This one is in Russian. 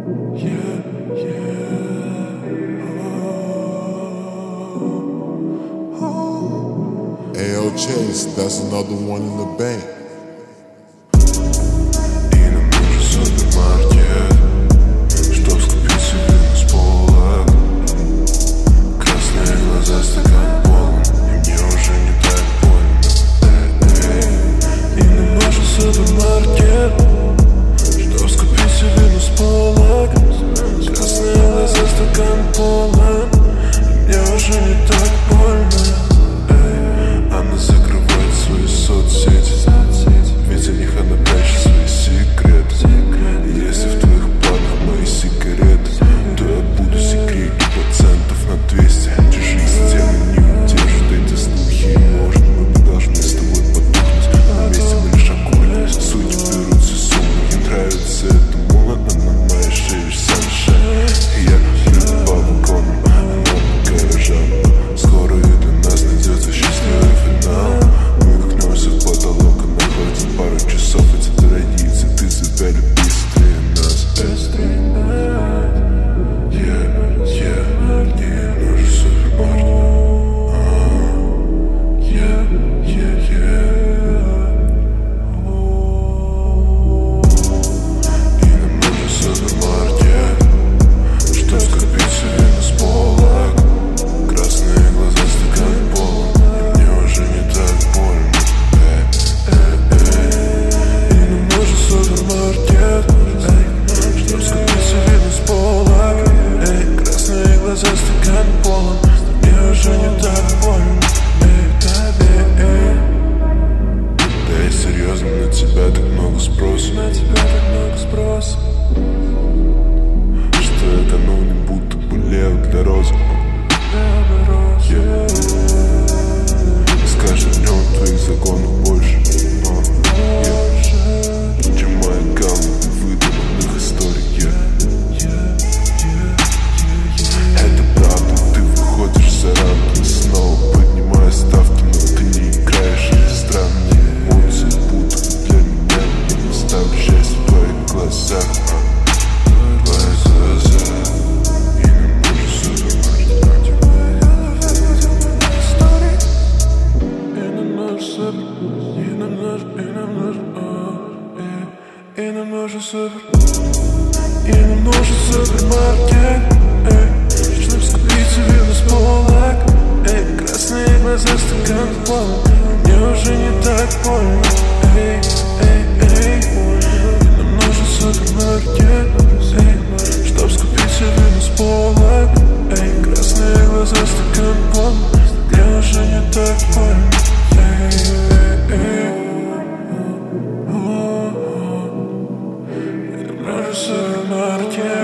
Ayo Chase, that's another one in the bank. тебя так много спроса, что я тону, не будто болею для розы. Скажи, в нем твоих законов больше, чем мои галлы выдуманных историй. Это правда, ты выходишь за рамки, снова поднимая ставки, но ты не играешь эти странные эмоции, будто для меня я не ставлю счастье в твоих глазах. И нам нужен супермаркет, чтобы скупить вино с полок. Красные глаза, стакан полон, мне уже не так больно. И нам нужен супермаркет, чтобы скупить вино с полок. Красные глаза, стакан полон, мне уже не так больно. Супермаркет.